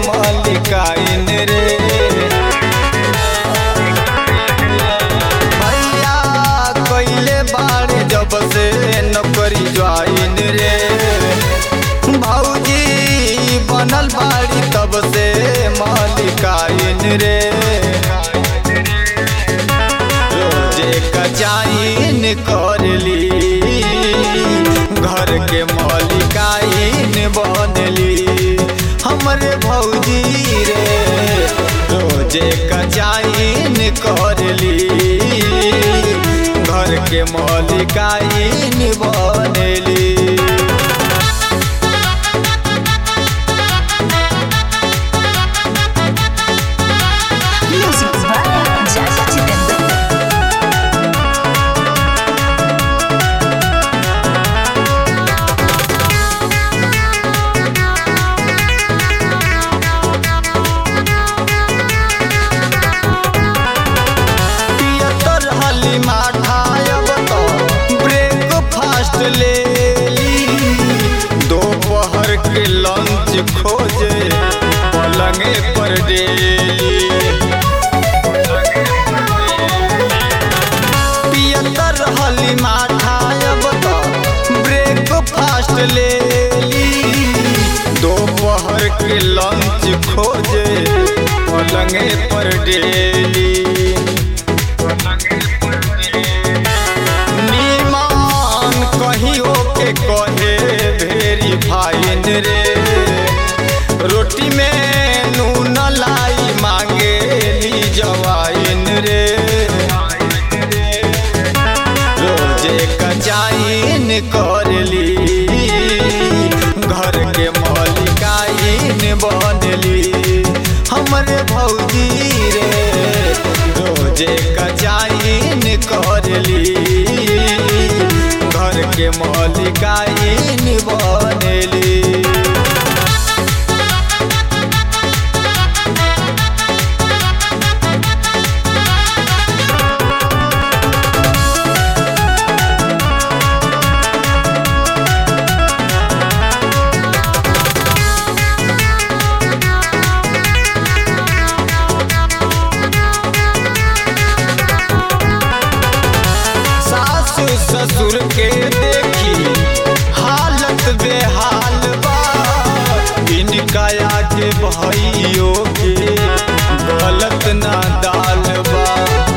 मालिकाइन रे। भैया कइले बाड़े जब से नौकरी ज्वाइन रे। भौजी बनल बाड़ी तब से मालिकाइन रे। रोजे कचाइन करली घर के मालिकाइन बनली हमरे भौजी रे। रोजे कचाइन करली घर के मालिकाइन बनली। दोपहर के लंच खोजे पलंगे पर डेली। पियतर हली माठायब तो ब्रेकफास्ट ले ली। दोपहर के लंच खोजे पलंगे पर डेली। कहियो के कहे भेरी फाइन रे। रोटी में नून लाई मांगे ली जवाइन रे। रोजे कचाइन करली घर के मालिकाइन बनली हमरे भौजी रे। रोजे कचाइन करली घर के मालिकाइन बनली। ससुर के देखी हालत बेहाल बा। इनका आगे भाइयों के गलत ना दाल बा।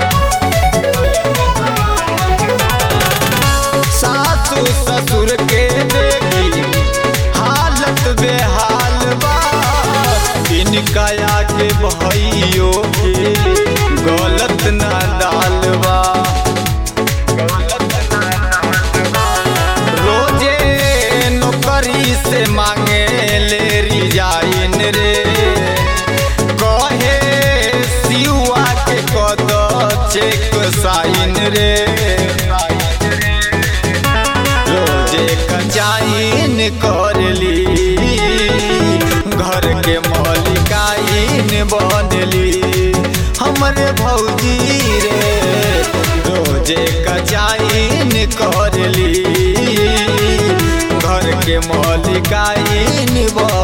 सासु ससुर के देखी हालत बेहाल बा। इनका आगे भाइयों के गलत ना दाल बा। से मांगे ले रिजाइन रे। कहे सियुआ के कद चेक साइन रे। रोजे कचाइन करली घर के मालिकाइन बनली हमरे भौजी रे। रोजे कचाइन करली घर के मालिकाइन